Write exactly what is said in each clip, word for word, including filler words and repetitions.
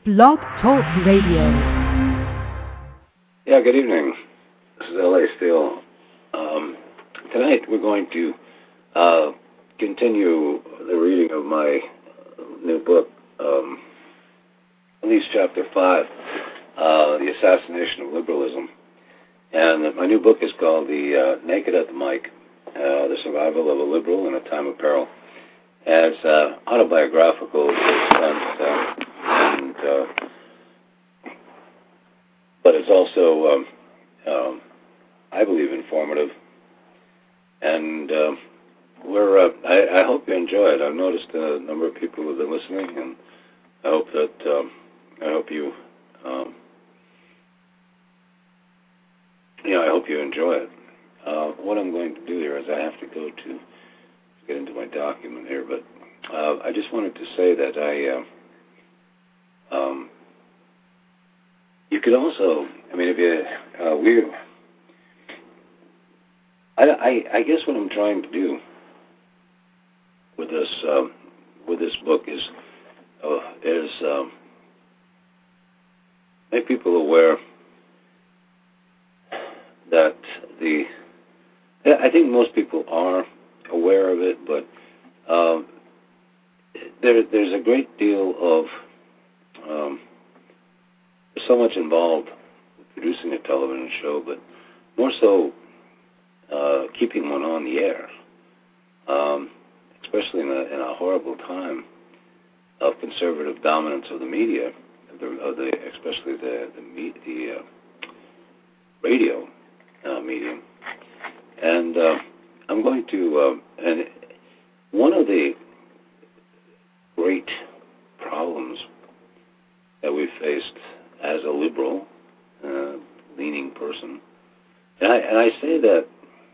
Blog Talk Radio. Yeah, good evening. This is L A Steele. Um, tonight we're going to uh, continue the reading of my new book, um, at least chapter five, uh, The Assassination of Liberalism. And my new book is called The uh, Naked at the Mic, uh, The Survival of a Liberal in a Time of Peril. And it's uh, autobiographical to an extent, uh, and, uh, but it's also, um, um, I believe, informative. And uh, we're, uh, I, I hope you enjoy it. I've noticed a number of people have been listening, and I hope that, um, I hope you, um, you know, I hope you enjoy it. Uh, what I'm going to do here is I have to go to get into my document here, but uh, I just wanted to say that I, uh, um, you could also, I mean, if you, uh, we, I, I, I guess what I'm trying to do with this, um, with this book is, uh, is um, make people aware that the, I think most people are aware of it, but um, there, there's a great deal of, um, there's so much involved with producing a television show, but more so uh, keeping one on the air, um, especially in a, in a horrible time of conservative dominance of the media, of the, of the especially the the, me, the uh, radio uh, medium. And uh, I'm going to, uh, and one of the great problems that we faced as a liberal uh, leaning person, and I, and I say that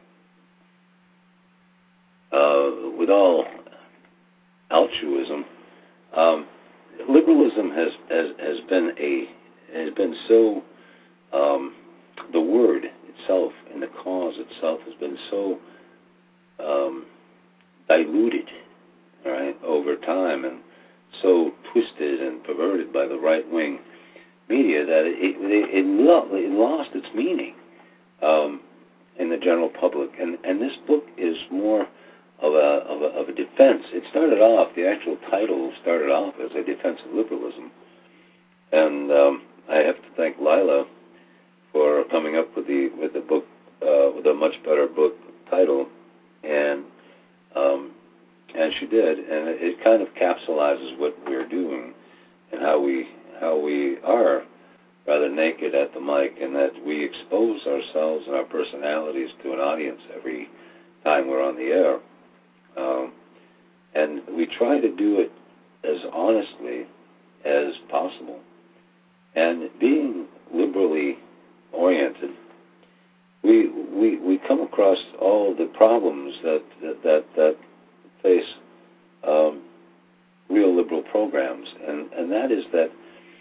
uh, with all altruism, um, liberalism has, has has been a has been so um, the word itself and the cause itself has been so um, diluted, all right, over time, and so twisted and perverted by the right-wing media that it it, it, lo- it lost its meaning um, in the general public. And, and this book is more of a, of a of a defense. It started off, the actual title started off as a defense of liberalism. And um, I have to thank Lila for coming up with the with the book uh, with a much better book title, and um, and she did, and it, it kind of capsulizes what we're doing and how we how we are rather naked at the mic, and that we expose ourselves and our personalities to an audience every time we're on the air, um, and we try to do it as honestly as possible, and being liberally oriented, we we we come across all the problems that that that, that face um, real liberal programs, and, and that is that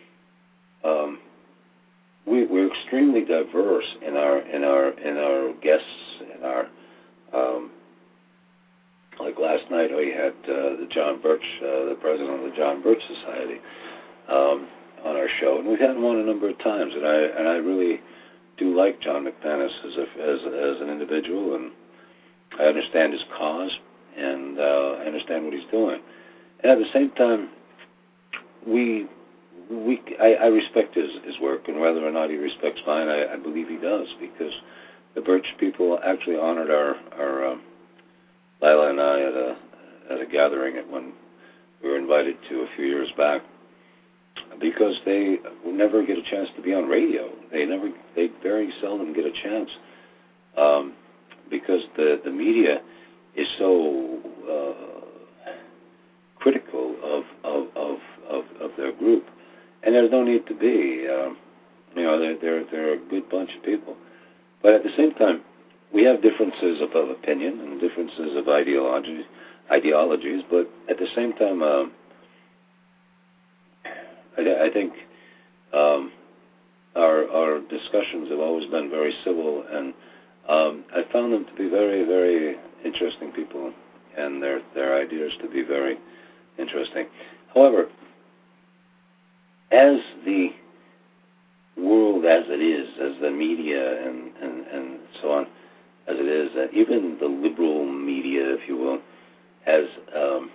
um, we we're extremely diverse in our in our in our guests, in our um, like last night we had uh, the John Birch, uh, the president of the John Birch Society, um, on our show, and we've had him on a number of times, and I and I really do like John McManus as a, as as an individual, and I understand his cause, and uh, I understand what he's doing. And at the same time, we we I, I respect his, his work, and whether or not he respects mine, I, I believe he does, because the Birch people actually honored our our um, Lila and I at a at a gathering at when we were invited to a few years back, because they never get a chance to be on radio. They never, they very seldom get a chance, um, because the, the media is so uh, critical of of, of of of their group, and there's no need to be. Um, you know, they're they're they're a good bunch of people, but at the same time, we have differences of, of opinion and differences of ideologies, ideologies. But at the same time, um, I, I think um, our our discussions have always been very civil, and um, I found them to be very, very interesting people, and their their ideas to be very interesting. However, as the world as it is, as the media and, and, and so on, as it is, uh, even the liberal media, if you will, has um,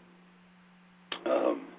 um,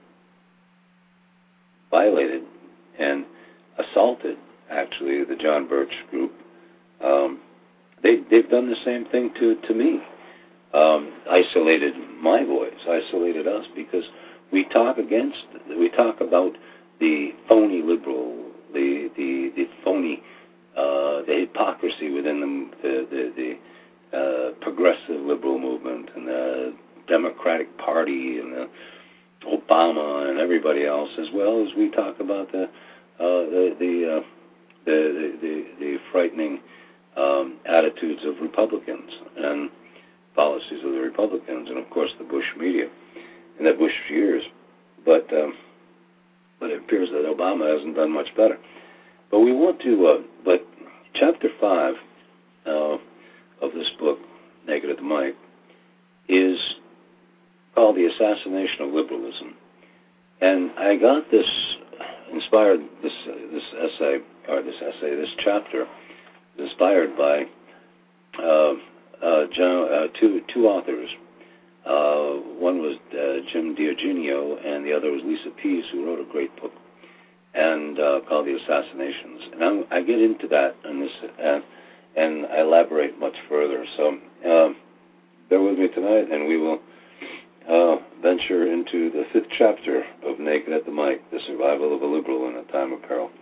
violated and assaulted, actually, the John Birch group. Um, they, they've done the same thing to, to me. Um, isolated my voice, isolated us, because we talk against, we talk about the phony liberal, the the, the phony, uh, the hypocrisy within the the, the, the uh, progressive liberal movement and the Democratic Party and the Obama and everybody else, as well as we talk about the uh, the the, uh, the the the frightening um, attitudes of Republicans and policies of the Republicans, and of course the Bush media in the Bush years. But um, but it appears that Obama hasn't done much better. But we want to. Uh, but chapter five uh, of this book, Naked at the Mic, is called "The Assassination of Liberalism," and I got this inspired. This uh, this essay or this essay, this chapter, inspired by. Uh, Uh, John, uh, two two authors. Uh, one was uh, Jim Diogenio, and the other was Lisa Pease, who wrote a great book and uh, called "The Assassinations." And I'm, I get into that and this, uh, and I elaborate much further. So um, bear with me tonight, and we will uh, venture into the fifth chapter of Naked at the Mic: The Survival of a Liberal in a Time of Peril.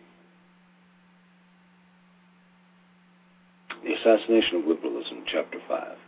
The Assassination of Liberalism, Chapter five.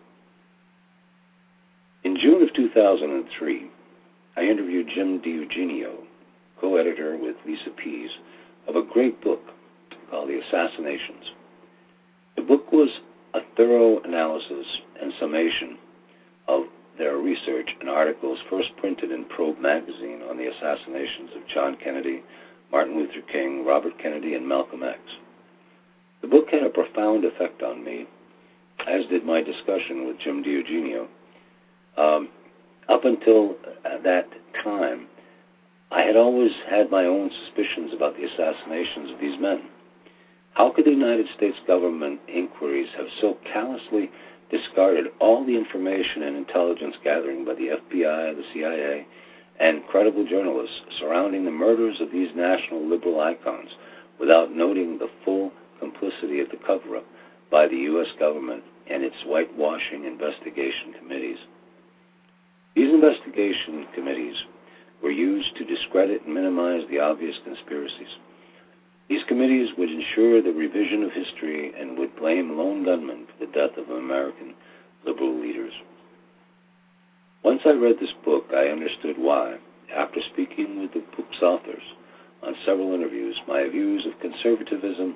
In June of two thousand three, I interviewed Jim Diogenio, co-editor with Lisa Pease, of a great book called "The Assassinations." The book was a thorough analysis and summation of their research and articles first printed in Probe magazine on the assassinations of John Kennedy, Martin Luther King, Robert Kennedy, and Malcolm X. The book had a profound effect on me, as did my discussion with Jim Diogenio. Um, up until that time, I had always had my own suspicions about the assassinations of these men. How could the United States government inquiries have so callously discarded all the information and intelligence gathering by the F B I, the C I A, and credible journalists surrounding the murders of these national liberal icons without noting the full complicity of the cover-up by the U S government and its whitewashing investigation committees? These investigation committees were used to discredit and minimize the obvious conspiracies. These committees would ensure the revision of history and would blame lone gunmen for the death of American liberal leaders. Once I read this book, I understood why, after speaking with the book's authors on several interviews, my views of conservatism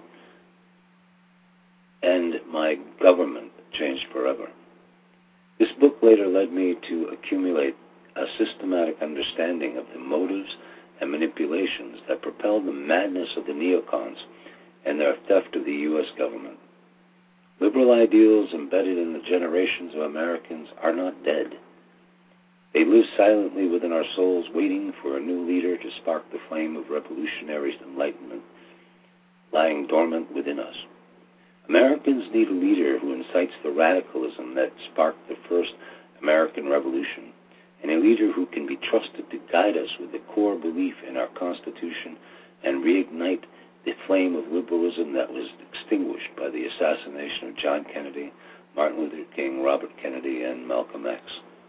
and my government changed forever. This book later led me to accumulate a systematic understanding of the motives and manipulations that propelled the madness of the neocons and their theft of the U S government. Liberal ideals embedded in the generations of Americans are not dead. They live silently within our souls, waiting for a new leader to spark the flame of revolutionary enlightenment lying dormant within us. Americans need a leader who incites the radicalism that sparked the first American Revolution, and a leader who can be trusted to guide us with the core belief in our Constitution and reignite the flame of liberalism that was extinguished by the assassination of John Kennedy, Martin Luther King, Robert Kennedy, and Malcolm X.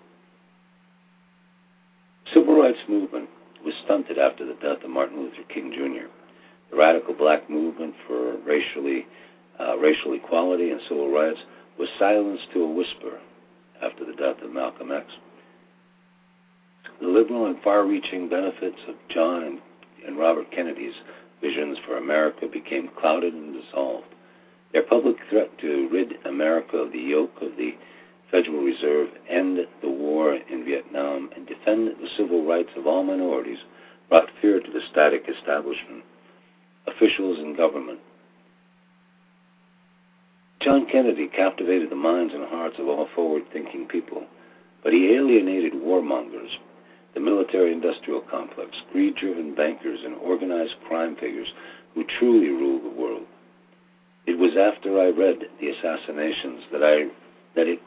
The Civil Rights Movement was stunted after the death of Martin Luther King Junior The radical black movement for racially Uh, racial equality and civil rights was silenced to a whisper after the death of Malcolm X. The liberal and far-reaching benefits of John and, and Robert Kennedy's visions for America became clouded and dissolved. Their public threat to rid America of the yoke of the Federal Reserve, end the war in Vietnam, and defend the civil rights of all minorities brought fear to the static establishment, officials, and government. John Kennedy captivated the minds and hearts of all forward-thinking people, but he alienated warmongers the military-industrial complex, greed-driven bankers, and organized crime figures who truly rule the world. It was after I read the assassinations that I that it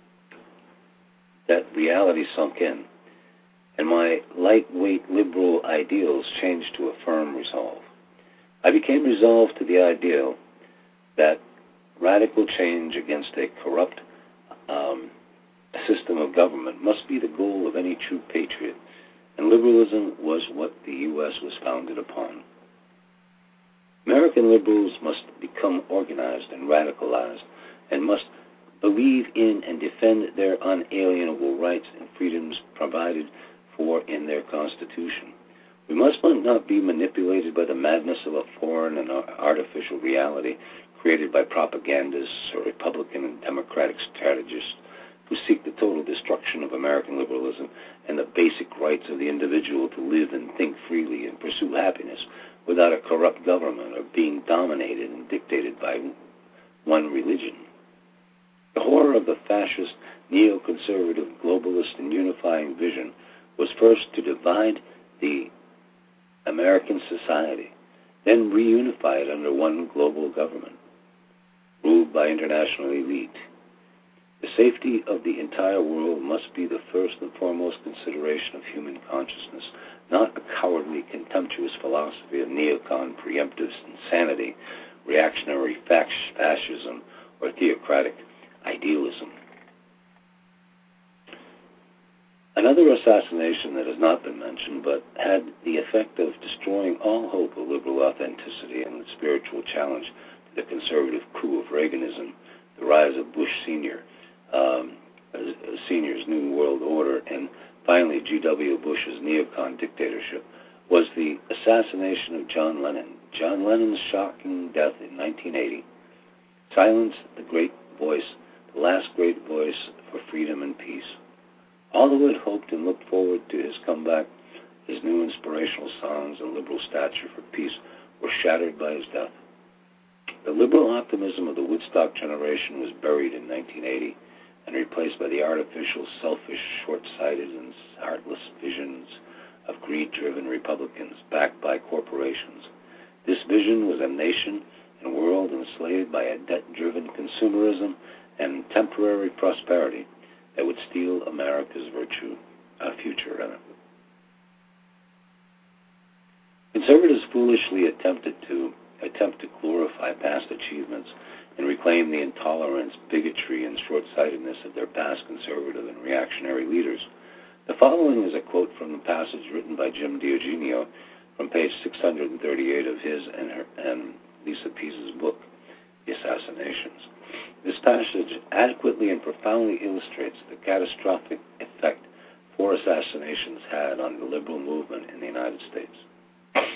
that reality sunk in, and my lightweight liberal ideals changed to a firm resolve. I became resolved to the ideal that radical change against a corrupt um, system of government must be the goal of any true patriot, and liberalism was what the U S was founded upon. American liberals must become organized and radicalized, and must believe in and defend their unalienable rights and freedoms provided for in their Constitution. We must not be manipulated by the madness of a foreign and artificial reality created by propagandists or Republican and Democratic strategists who seek the total destruction of American liberalism and the basic rights of the individual to live and think freely and pursue happiness without a corrupt government or being dominated and dictated by one religion. The horror of the fascist, neoconservative, globalist, and unifying vision was first to divide the American society, then reunify it under one global government, ruled by international elite. The safety of the entire world must be the first and foremost consideration of human consciousness, not a cowardly, contemptuous philosophy of neocon preemptive insanity, reactionary fascism, or theocratic idealism. Another assassination that has not been mentioned, but had the effect of destroying all hope of liberal authenticity and the spiritual challenge to the conservative coup of Reaganism, the rise of Bush Senior, um, Senior's New World Order, and finally G W Bush's neocon dictatorship, was the assassination of John Lennon. John Lennon's shocking death in nineteen eighty silenced the great voice, the last great voice for freedom and peace. All who had hoped and looked forward to his comeback, his new inspirational songs and liberal stature for peace, were shattered by his death. The liberal optimism of the Woodstock generation was buried in nineteen eighty and replaced by the artificial, selfish, short-sighted, and heartless visions of greed-driven Republicans backed by corporations. This vision was a nation and world enslaved by a debt-driven consumerism and temporary prosperity that would steal America's virtue, uh, future. Rather. Conservatives foolishly attempted to attempt to glorify past achievements and reclaim the intolerance, bigotry, and short-sightedness of their past conservative and reactionary leaders. The following is a quote from the passage written by Jim Diogenio from page six hundred thirty-eight of his and, her, and Lisa Pease's book, The Assassinations. This passage adequately and profoundly illustrates the catastrophic effect four assassinations had on the liberal movement in the United States.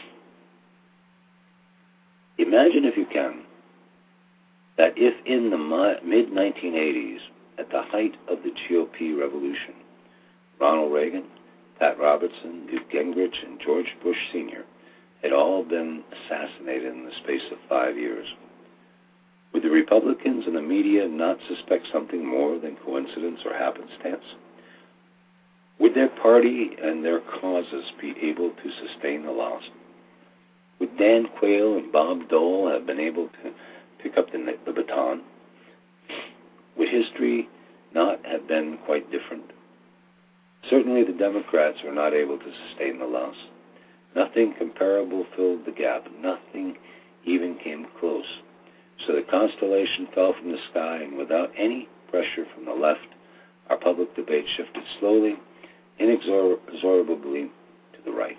Imagine, if you can, that if in the mid nineteen eighties, at the height of the G O P revolution, Ronald Reagan, Pat Robertson, Newt Gingrich, and George Bush Senior had all been assassinated in the space of five years, would the Republicans and the media not suspect something more than coincidence or happenstance? Would their party and their causes be able to sustain the loss? Would Dan Quayle and Bob Dole have been able to pick up the, the baton? Would history not have been quite different? Certainly the Democrats were not able to sustain the loss. Nothing comparable filled the gap. Nothing even came close. So the constellation fell from the sky, and without any pressure from the left, our public debate shifted slowly, inexorably to the right.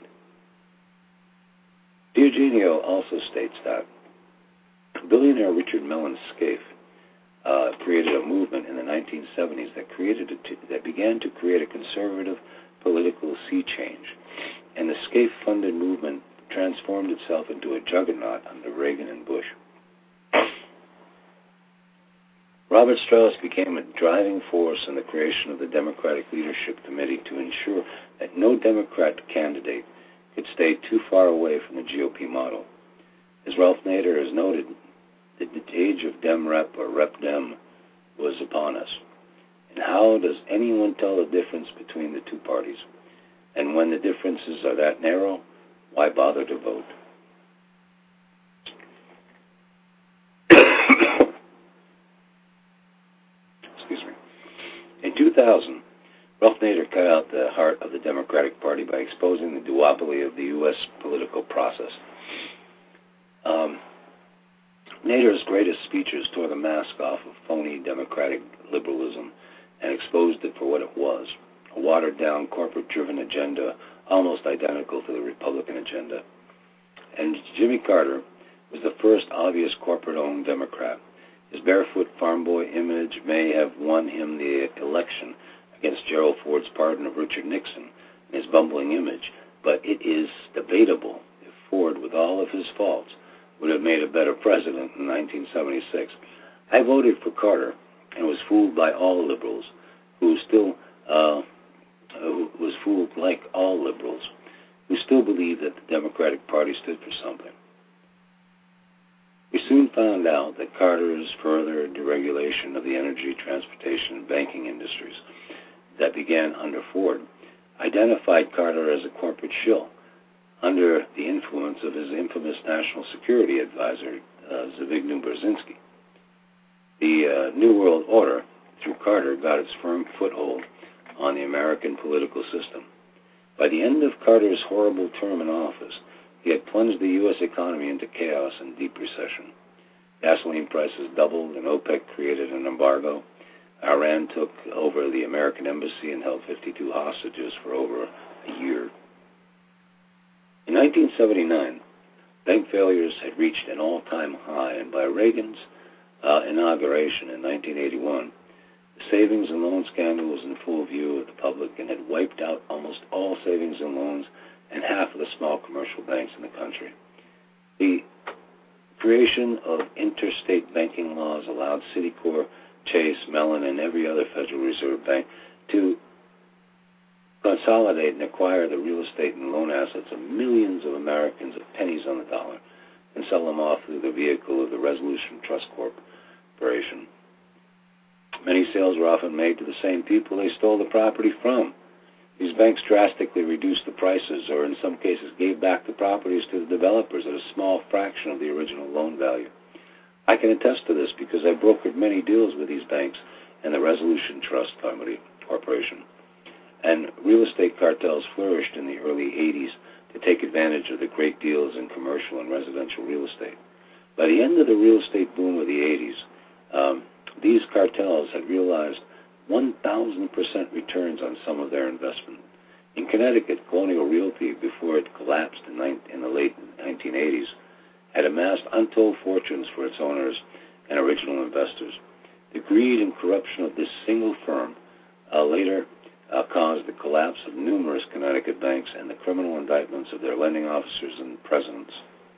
Diogenio also states that billionaire Richard Mellon Scaife uh, created a movement in the nineteen seventies that created a t- that began to create a conservative political sea change, and the Scaife-funded movement transformed itself into a juggernaut under Reagan and Bush. Robert Strauss became a driving force in the creation of the Democratic Leadership Committee to ensure that no Democrat candidate could stay too far away from the G O P model. As Ralph Nader has noted, the age of Dem Rep or Rep Dem was upon us. And how does anyone tell the difference between the two parties? And when the differences are that narrow, why bother to vote? Excuse me. In two thousand, Ralph Nader cut out the heart of the Democratic Party by exposing the duopoly of the U S political process. Um, Nader's greatest speeches tore the mask off of phony democratic liberalism and exposed it for what it was, a watered-down, corporate-driven agenda almost identical to the Republican agenda. And Jimmy Carter was the first obvious corporate-owned Democrat. His barefoot farm boy image may have won him the election against Gerald Ford's pardon of Richard Nixon and his bumbling image, but it is debatable if Ford, with all of his faults, would have made a better president in nineteen seventy-six. I voted for Carter and was fooled by all liberals, who still uh, who was fooled like all liberals, who still believed that the Democratic Party stood for something. We soon found out that Carter's further deregulation of the energy, transportation, and banking industries that began under Ford identified Carter as a corporate shill, under the influence of his infamous national security advisor, uh, Zbigniew Brzezinski. The uh, New World Order, through Carter, got its firm foothold on the American political system. By the end of Carter's horrible term in office, he had plunged the U S economy into chaos and deep recession. Gasoline prices doubled, and OPEC created an embargo. Iran took over the American embassy and held fifty-two hostages for over a year. In nineteen seventy-nine, bank failures had reached an all-time high, and by Reagan's uh, inauguration in nineteen eighty-one, the savings and loan scandal was in full view of the public and had wiped out almost all savings and loans and half of the small commercial banks in the country. The creation of interstate banking laws allowed Citicorp, Chase, Mellon, and every other Federal Reserve Bank to consolidate and acquire the real estate and loan assets of millions of Americans at pennies on the dollar and sell them off through the vehicle of the Resolution Trust Corporation. Many sales were often made to the same people they stole the property from. These banks drastically reduced the prices, or in some cases gave back the properties to the developers at a small fraction of the original loan value. I can attest to this because I brokered many deals with these banks and the Resolution Trust Corporation. And real estate cartels flourished in the early eighties to take advantage of the great deals in commercial and residential real estate. By the end of the real estate boom of the eighties, um, these cartels had realized one thousand percent returns on some of their investment. In Connecticut, Colonial Realty, before it collapsed in, in the late nineteen eighties, had amassed untold fortunes for its owners and original investors. The greed and corruption of this single firm uh, later uh, caused the collapse of numerous Connecticut banks and the criminal indictments of their lending officers and presidents.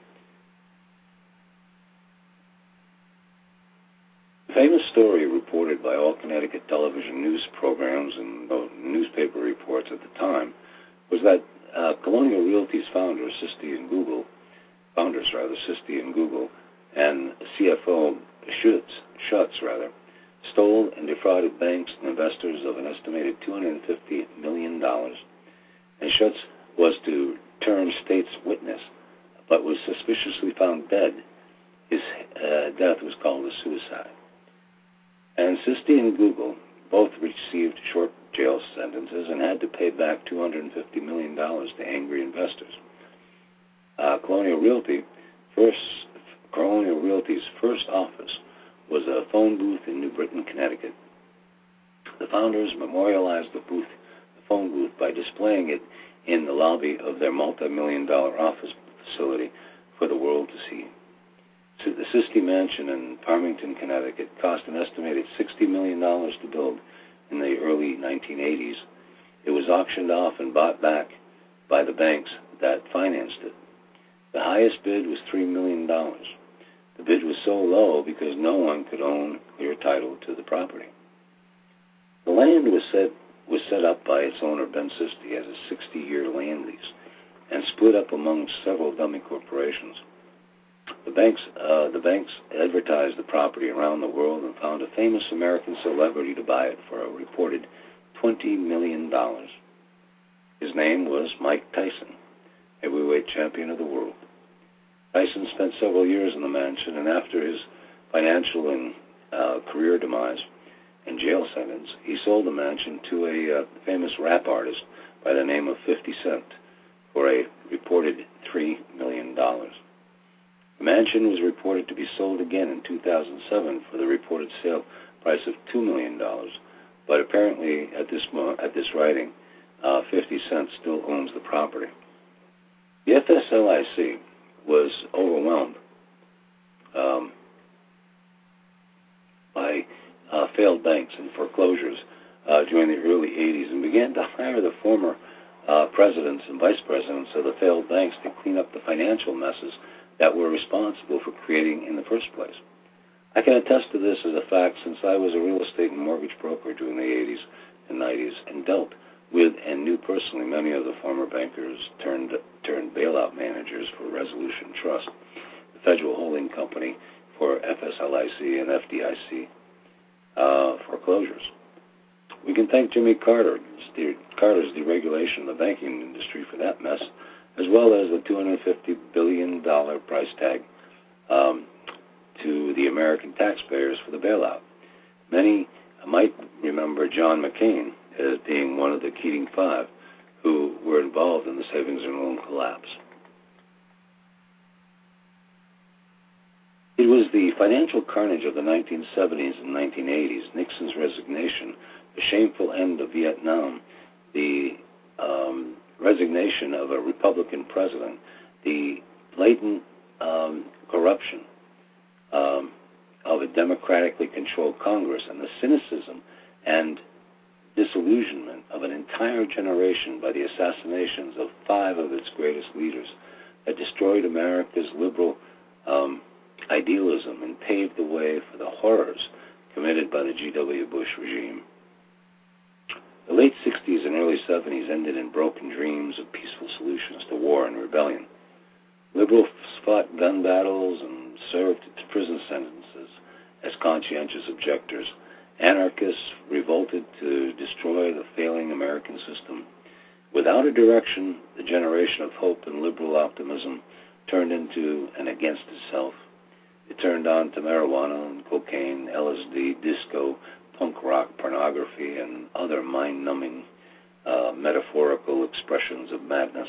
A famous story reported by all Connecticut television news programs and newspaper reports at the time was that uh, Colonial Realty's founder, Sisti and Google, founders rather, Sisti and Google, and C F O Schutz, Schutz rather, stole and defrauded banks and investors of an estimated two hundred fifty million dollars. And Schutz was to turn state's witness, but was suspiciously found dead. His uh, death was called a suicide. And Sisti and Google both received short jail sentences and had to pay back two hundred fifty million dollars to angry investors. Uh, Colonial Realty, first, Colonial Realty's first office was a phone booth in New Britain, Connecticut. The founders memorialized the booth, the phone booth, by displaying it in the lobby of their multi-million dollar office facility for the world to see. So the Sisti Mansion in Farmington, Connecticut, cost an estimated sixty million dollars to build in the early nineteen eighties. It was auctioned off and bought back by the banks that financed it. The highest bid was three million dollars. The bid was so low because no one could own clear title to the property. The land was set, was set up by its owner, Ben Sisti, as a sixty-year land lease and split up among several dummy corporations. The banks, uh, the banks advertised the property around the world and found a famous American celebrity to buy it for a reported twenty million dollars. His name was Mike Tyson, heavyweight champion of the world. Tyson spent several years in the mansion, and after his financial and uh, career demise and jail sentence, he sold the mansion to a uh, famous rap artist by the name of fifty cent for a reported three million dollars. The mansion was reported to be sold again in two thousand seven for the reported sale price of two million dollars, but apparently at this mo- at this writing, uh, fifty cent still owns the property. The F S L I C was overwhelmed um, by uh, failed banks and foreclosures uh, during the early eighties and began to hire the former uh, presidents and vice presidents of the failed banks to clean up the financial messes that were responsible for creating in the first place. I can attest to this as a fact since I was a real estate and mortgage broker during the eighties and nineties and dealt with and knew personally many of the former bankers turned turned bailout managers for Resolution Trust, the federal holding company for F S L I C and F D I C uh, foreclosures. We can thank Jimmy Carter, Carter's deregulation of the banking industry for that mess, as well as the two hundred fifty billion dollars price tag um, to the American taxpayers for the bailout. Many might remember John McCain as being one of the Keating Five who were involved in the savings and loan collapse. It was the financial carnage of the nineteen seventies and nineteen eighties, Nixon's resignation, the shameful end of Vietnam, the um, resignation of a Republican president, the blatant um, corruption um, of a democratically controlled Congress, and the cynicism and disillusionment of an entire generation by the assassinations of five of its greatest leaders that destroyed America's liberal um, idealism and paved the way for the horrors committed by the G W Bush regime. The late sixties and early seventies ended in broken dreams of peaceful solutions to war and rebellion. Liberals fought gun battles and served prison sentences as conscientious objectors. Anarchists revolted to destroy the failing American system. Without a direction, the generation of hope and liberal optimism turned into and against itself. It turned on to marijuana and cocaine, L S D, disco, punk rock, pornography, and other mind-numbing uh, metaphorical expressions of madness.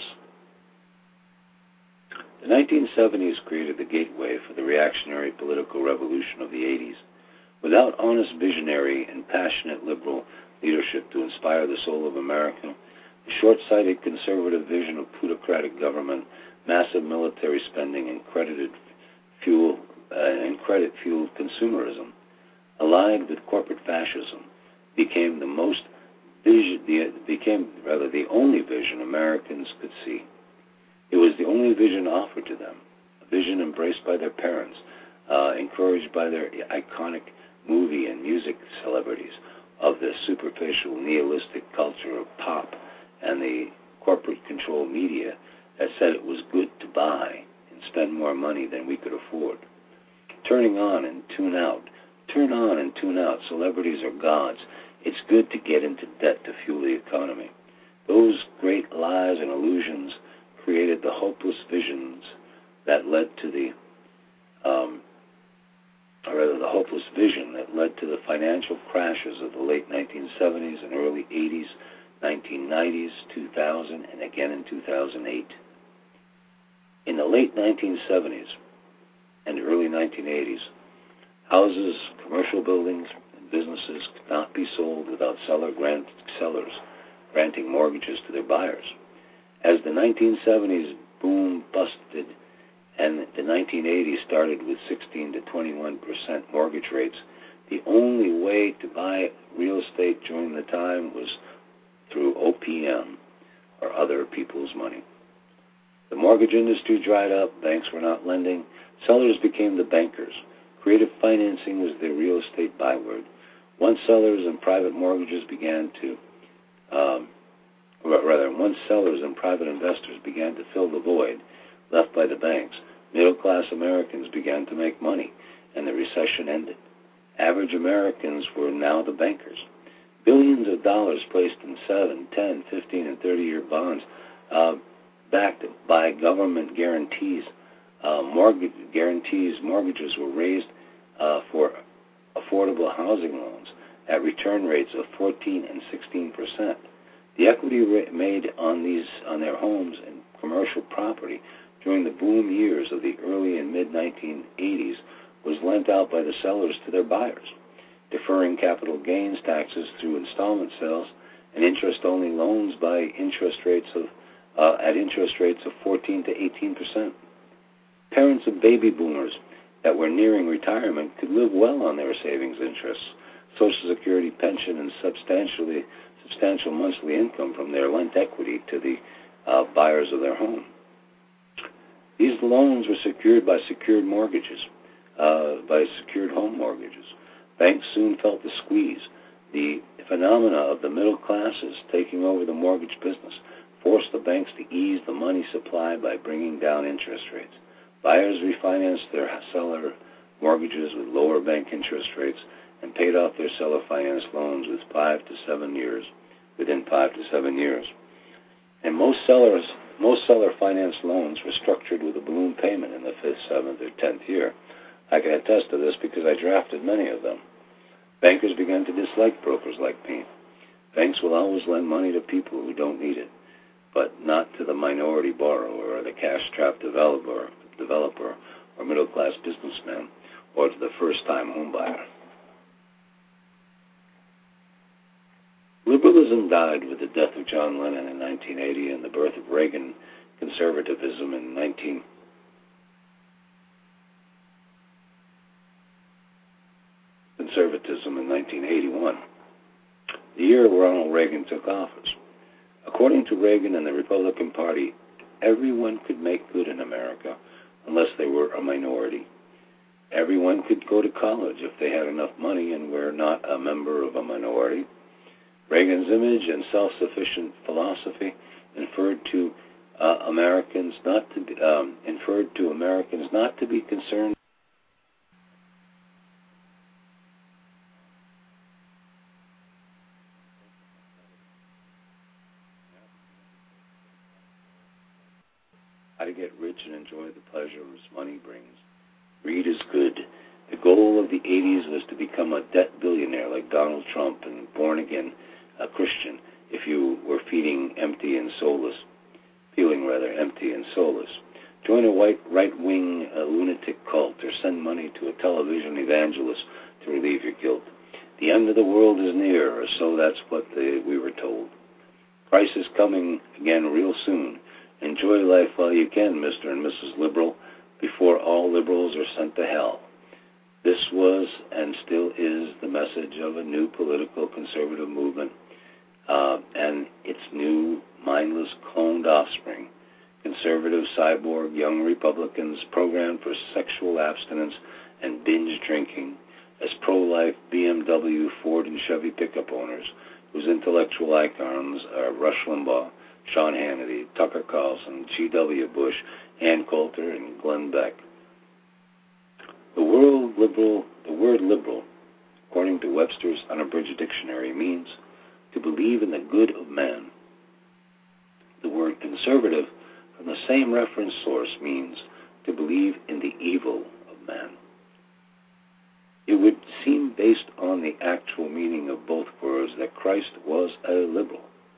The nineteen seventies created the gateway for the reactionary political revolution of the eighties. Without honest visionary and passionate liberal leadership to inspire the soul of America, the short-sighted conservative vision of plutocratic government, massive military spending, and credited fuel uh, and credit-fueled consumerism, allied with corporate fascism, became the most vision, the, became rather the only vision Americans could see. It was the only vision offered to them, a vision embraced by their parents, uh, encouraged by their iconic movie and music celebrities of the superficial nihilistic culture of pop and the corporate-controlled media that said it was good to buy and spend more money than we could afford. Turning on and tune out. Turn on and tune out. Celebrities are gods. It's good to get into debt to fuel the economy. Those great lies and illusions created the hopeless visions that led to the um, or rather the hopeless vision that led to the financial crashes of the late nineteen seventies and early eighties, nineteen nineties, two thousand, and again in two thousand eight. In the late nineteen seventies and early nineteen eighties, houses, commercial buildings, and businesses could not be sold without seller grant, sellers granting mortgages to their buyers. As the nineteen seventies boom busted and the nineteen eighties started with sixteen to twenty-one percent mortgage rates, the only way to buy real estate during the time was through O P M, or other people's money. The mortgage industry dried up, banks were not lending, sellers became the bankers. Creative financing was their real estate byword. Once sellers and private mortgages began to, um, or rather, once sellers and private investors began to fill the void left by the banks, middle-class Americans began to make money, and the recession ended. Average Americans were now the bankers. Billions of dollars placed in seven, ten, fifteen, and thirty-year bonds uh, backed by government guarantees. Uh, mortgage guarantees, mortgages were raised uh, for affordable housing loans at return rates of fourteen and sixteen percent. The equity rate made on these on their homes and commercial property during the boom years of the early and mid nineteen eighties was lent out by the sellers to their buyers, deferring capital gains taxes through installment sales and interest-only loans by interest rates of uh, at interest rates of fourteen to eighteen percent. Parents of baby boomers that were nearing retirement could live well on their savings interests, Social Security pension, and substantially substantial monthly income from their lent equity to the uh, buyers of their home. These loans were secured by secured mortgages, uh, by secured home mortgages. Banks soon felt the squeeze. The phenomena of the middle classes taking over the mortgage business forced the banks to ease the money supply by bringing down interest rates. Buyers refinanced their seller mortgages with lower bank interest rates and paid off their seller finance loans with five to seven years, within five to seven years. And most sellers, most seller finance loans were structured with a balloon payment in the fifth, seventh, or tenth year. I can attest to this because I drafted many of them. Bankers began to dislike brokers like me. Banks will always lend money to people who don't need it, but not to the minority borrower or the cash-strapped developer, developer or middle-class businessman or to the first-time homebuyer. Liberalism died with the death of John Lennon in nineteen eighty and the birth of Reagan conservatism in nineteen conservatism in nineteen eighty-one, the year Ronald Reagan took office. According to Reagan and the Republican Party, everyone could make good in America unless they were a minority. Everyone could go to college if they had enough money and were not a member of a minority. Reagan's image and self-sufficient philosophy inferred to uh, Americans not to be, um, inferred to Americans not to be concerned how to get rich and enjoy the pleasures money brings. Greed is good. The goal of the eighties was to become a debt billionaire like Donald Trump and born again a Christian if you were feeding empty and soulless, feeling rather empty and soulless. Join a white right-wing uh, lunatic cult or send money to a television evangelist to relieve your guilt. The end of the world is near, or so that's what the, we were told. Christ is coming again real soon. Enjoy life while you can, Mister and Missus Liberal, before all liberals are sent to hell. This was and still is the message of a new political conservative movement uh, and its new mindless cloned offspring, conservative cyborg young Republicans programmed for sexual abstinence and binge drinking as pro-life B M W, Ford, and Chevy pickup owners whose intellectual icons are Rush Limbaugh, Sean Hannity, Tucker Carlson, G W Bush, Ann Coulter, and Glenn Beck. The word liberal, the word liberal, according to Webster's Unabridged Dictionary, means to believe in the good of man. The word conservative, from the same reference source, means to believe in the evil of man. It would seem, based on the actual meaning of both words, that Christ was a liberal.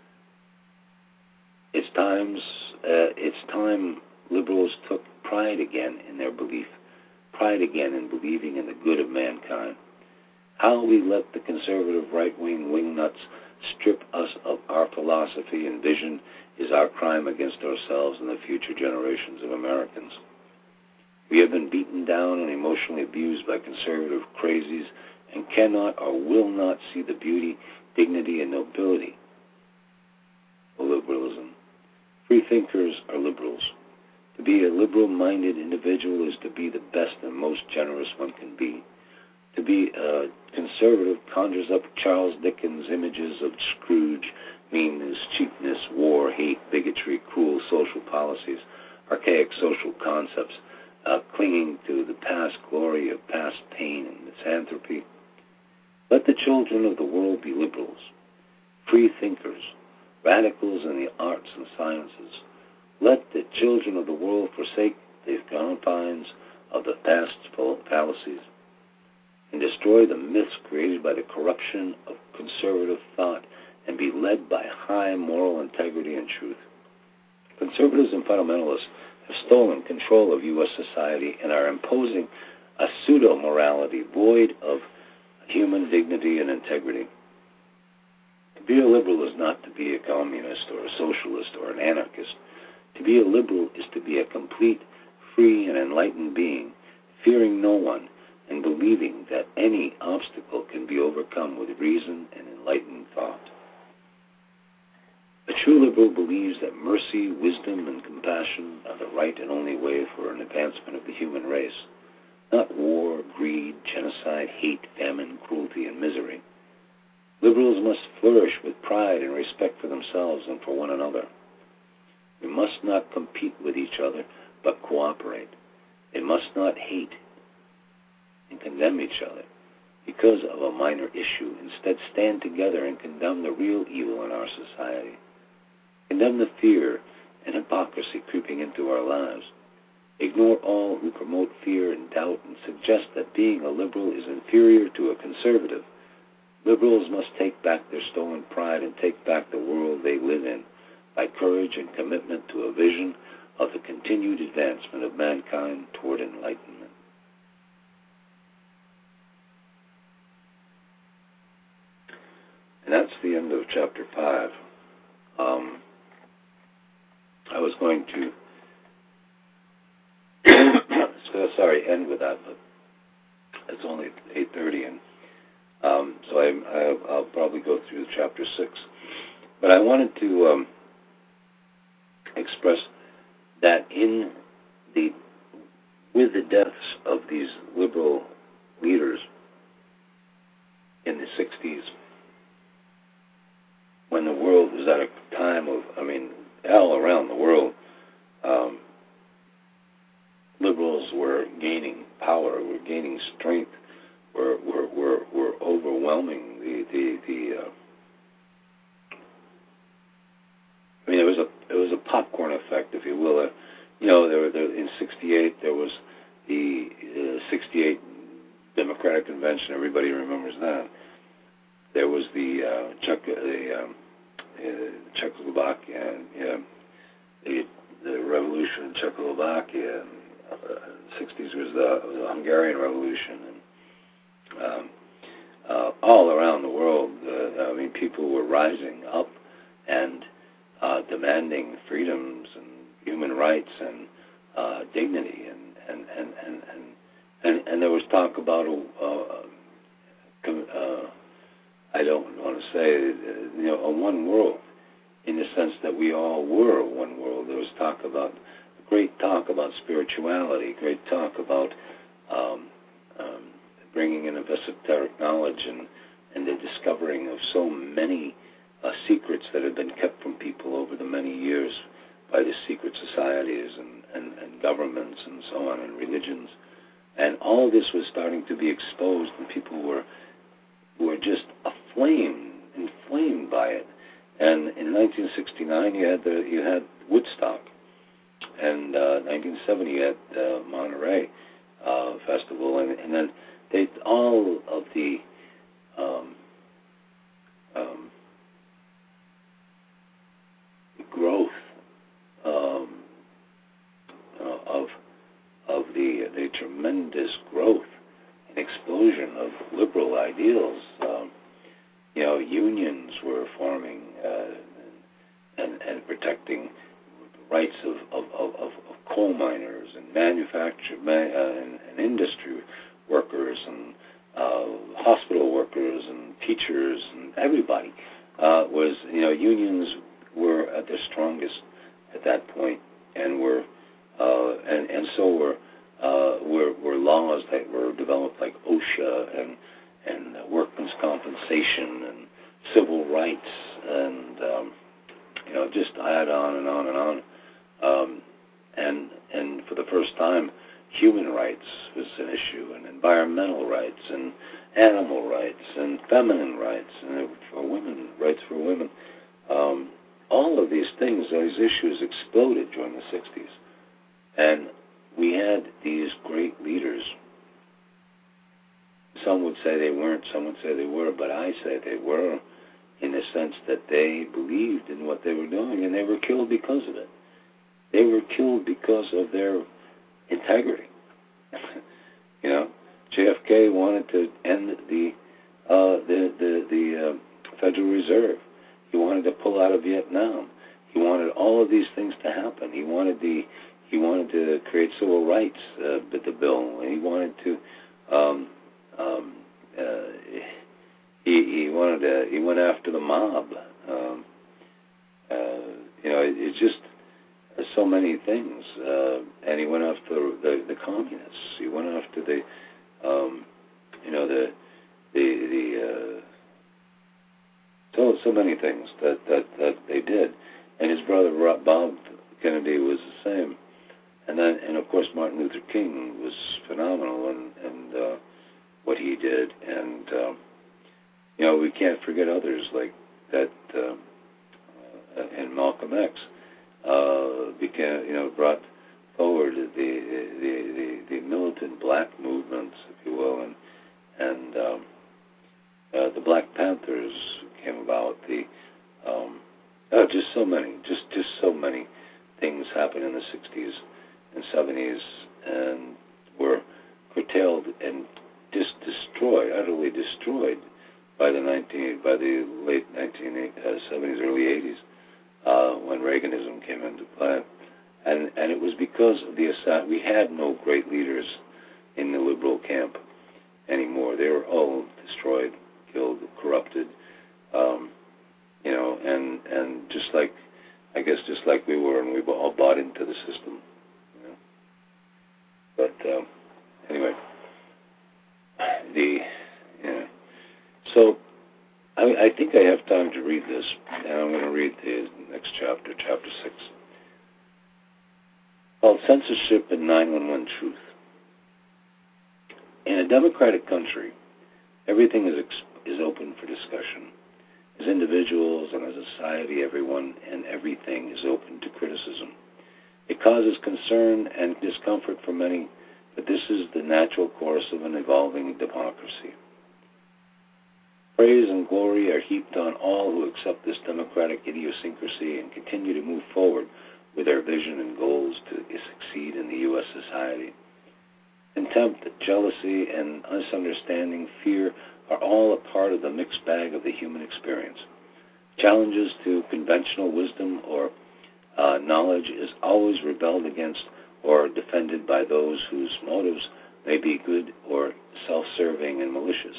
It's times, uh, it's time liberals took pride again in their belief, pride again in believing in the good of mankind. How we let the conservative right-wing wingnuts strip us of our philosophy and vision is our crime against ourselves and the future generations of Americans. We have been beaten down and emotionally abused by conservative crazies and cannot or will not see the beauty, dignity, and nobility of liberalism. Free thinkers are liberals. To be a liberal-minded individual is to be the best and most generous one can be. To be a conservative conjures up Charles Dickens' images of Scrooge, meanness, cheapness, war, hate, bigotry, cruel social policies, archaic social concepts, uh, clinging to the past glory of past pain and misanthropy. Let the children of the world be liberals, free thinkers, radicals in the arts and sciences. Let the children of the world forsake the confines of the past's fallacies and destroy the myths created by the corruption of conservative thought and be led by high moral integrity and truth. Conservatives and fundamentalists have stolen control of U S society and are imposing a pseudo-morality void of human dignity and integrity. To be a liberal is not to be a communist or a socialist or an anarchist. To be a liberal is to be a complete, free, and enlightened being, fearing no one and believing that any obstacle can be overcome with reason and enlightened thought. A true liberal believes that mercy, wisdom, and compassion are the right and only way for an advancement of the human race, not war, greed, genocide, hate, famine, cruelty, and misery. Liberals must flourish with pride and respect for themselves and for one another. We must not compete with each other, but cooperate. They must not hate and condemn each other because of a minor issue. Instead, stand together and condemn the real evil in our society. Condemn the fear and hypocrisy creeping into our lives. Ignore all who promote fear and doubt and suggest that being a liberal is inferior to a conservative. Liberals must take back their stolen pride and take back the world they live in by courage and commitment to a vision of the continued advancement of mankind toward enlightenment. And that's the end of chapter five. Um, I was going to, so, sorry, end with that, but it's only eight thirty, and um, so I, I, I'll probably go through chapter six. But I wanted to um, express that in the with the deaths of these liberal leaders in the sixties, when the world was at a time of, I mean, all around the world, um, liberals were gaining power, were gaining strength, were were were, were overwhelming the the the. Uh, I mean, it was a it was a popcorn effect, if you will. Uh, you know, there, there in sixty-eight there was the uh, sixty-eight Democratic Convention. Everybody remembers that. There was the uh, Czech the um, uh, Czechoslovakia, uh, the, the revolution in Czechoslovakia. And, uh, sixties was the, was the Hungarian Revolution, and um, uh, all around the world. Uh, I mean, people were rising up and uh, demanding freedoms and human rights and uh, dignity, and and, and, and, and, and and there was talk about a. Uh, uh, I don't want to say, uh, you know, a one world, in the sense that we all were one world. There was talk about, great talk about spirituality, great talk about um, um, bringing in of esoteric knowledge and, and the discovering of so many uh, secrets that have been kept from people over the many years by the secret societies and, and, and governments and so on, and religions. And all this was starting to be exposed, and people were were just aflame, inflamed by it. And in nineteen sixty-nine, you had the you had Woodstock, and uh, nineteen seventy, you had uh, Monterey uh, Festival, and, and then they all of the um, um, growth um, uh, of of the the tremendous growth. Explosion of liberal ideals. Um, you know, unions were forming uh, and and protecting the rights of of, of, of coal miners and manufacture uh, and, and industry workers and uh, hospital workers and teachers and everybody uh, was, you know, unions were at their strongest at that point, and were uh, and and so were. Uh, were, were laws that were developed like OSHA and and uh, workmen's compensation and civil rights, and um, you know, just add on and on and on. Um, and and for the first time, human rights was an issue, and environmental rights, and animal rights, and feminine rights, and for women, rights for women. Um, all of these things, these issues exploded during the sixties. And we had these great leaders. Some would say they weren't, some would say they were, but I say they were, in the sense that they believed in what they were doing, and they were killed because of it. They were killed because of their integrity. You know, J F K wanted to end the uh, the the, the uh, Federal Reserve. He wanted to pull out of Vietnam. He wanted all of these things to happen. He wanted the he wanted to create civil rights uh, with the bill. He wanted to um, um, uh, he he wanted to he went after the mob. Um, uh, you know, it, it's just so many things. Uh, and he went after the, the communists. He went after the um, you know the the the uh, so so many things that, that, that they did. And his brother Bob Kennedy was the same. And then, and of course, Martin Luther King was phenomenal, and and uh, what he did. And um, you know, we can't forget others like that. Uh, uh, and Malcolm X uh, became, you know, brought forward the the, the the militant black movements, if you will, and and um, uh, the Black Panthers came about. The um, oh, just so many, just just so many things happened in the sixties and seventies, and were curtailed and just destroyed, utterly destroyed by the nineteen by the late nineteen seventies, early eighties, uh, when Reaganism came into play, and and it was because of the aside. We had no great leaders in the liberal camp anymore. They were all destroyed, killed, corrupted, um, you know, and and just like I guess just like we were, and we all bought into the system. But um, anyway, the you know, so I, I think I have time to read this, and I'm going to read the next chapter, chapter six, called Censorship and nine one one Truth. In a democratic country, everything is ex- is open for discussion. As individuals and as a society, everyone and everything is open to criticism. It causes concern and discomfort for many, but this is the natural course of an evolving democracy. Praise and glory are heaped on all who accept this democratic idiosyncrasy and continue to move forward with their vision and goals to succeed in the U S society. Contempt, jealousy, and misunderstanding, fear are all a part of the mixed bag of the human experience. Challenges to conventional wisdom or Uh, knowledge is always rebelled against or defended by those whose motives may be good or self-serving and malicious.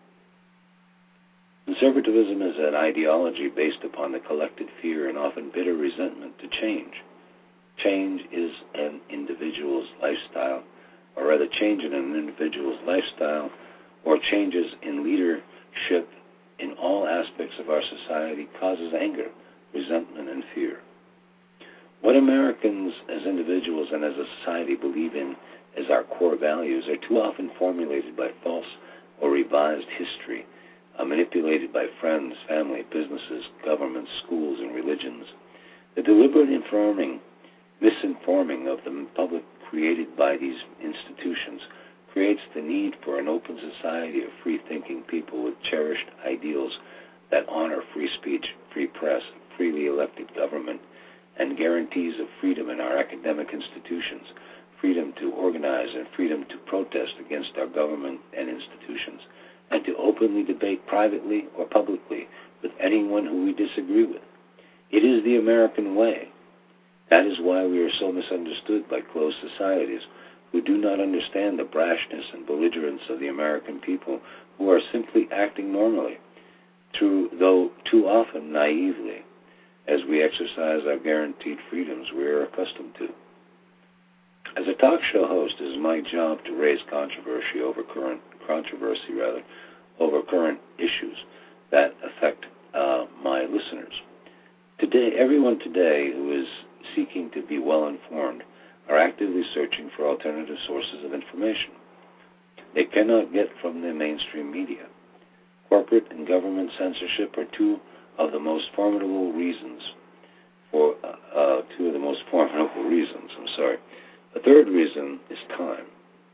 Conservatism is an ideology based upon the collected fear and often bitter resentment to change. Change is an individual's lifestyle, or rather change in an individual's lifestyle or changes in leadership in all aspects of our society causes anger, resentment, and fear. What Americans as individuals and as a society believe in as our core values are too often formulated by false or revised history, uh, manipulated by friends, family, businesses, governments, schools, and religions. The deliberate informing, misinforming of the public created by these institutions creates the need for an open society of free-thinking people with cherished ideals that honor free speech, free press, freely elected government, and guarantees of freedom in our academic institutions, freedom to organize and freedom to protest against our government and institutions, and to openly debate privately or publicly with anyone who we disagree with. It is the American way. That is why we are so misunderstood by closed societies who do not understand the brashness and belligerence of the American people, who are simply acting normally, through, though too often naively, as we exercise our guaranteed freedoms we are accustomed to. As a talk show host, it is my job to raise controversy over current controversy rather over current issues that affect uh, my listeners. Today, everyone today who is seeking to be well informed are actively searching for alternative sources of information they cannot get from the mainstream media. Corporate and government censorship are two of the most formidable reasons for uh, uh, two of the most formidable reasons. I'm sorry. The third reason is time.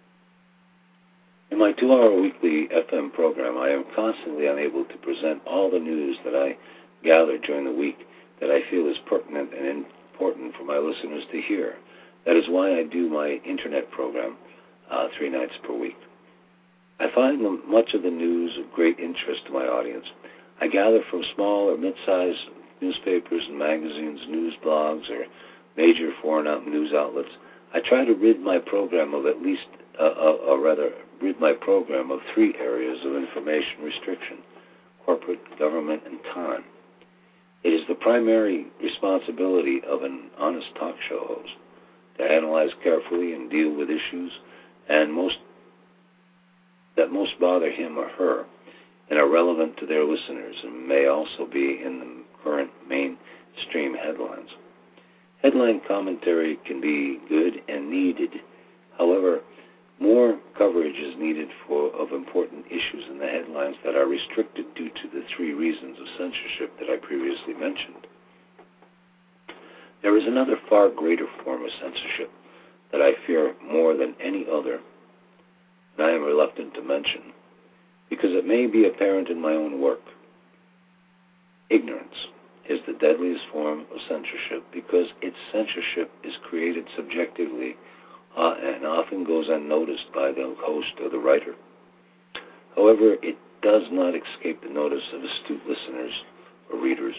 In my two-hour weekly F M program, I am constantly unable to present all the news that I gather during the week that I feel is pertinent and important for my listeners to hear. That is why I do my internet program uh, three nights per week. I find the, much of the news of great interest to my audience. I gather from small or mid-sized newspapers and magazines, news blogs, or major foreign out news outlets. I try to rid my program of at least, uh, uh, or rather, rid my program of three areas of information restriction: corporate, government, and time. It is the primary responsibility of an honest talk show host to analyze carefully and deal with issues and most that most bother him or her and are relevant to their listeners and may also be in the current mainstream headlines. Headline commentary can be good and needed. However, more coverage is needed for of important issues in the headlines that are restricted due to the three reasons of censorship that I previously mentioned. There is another far greater form of censorship that I fear more than any other, and I am reluctant to mention, because it may be apparent in my own work. Ignorance is the deadliest form of censorship because its censorship is created subjectively uh, and often goes unnoticed by the host or the writer. However, it does not escape the notice of astute listeners or readers.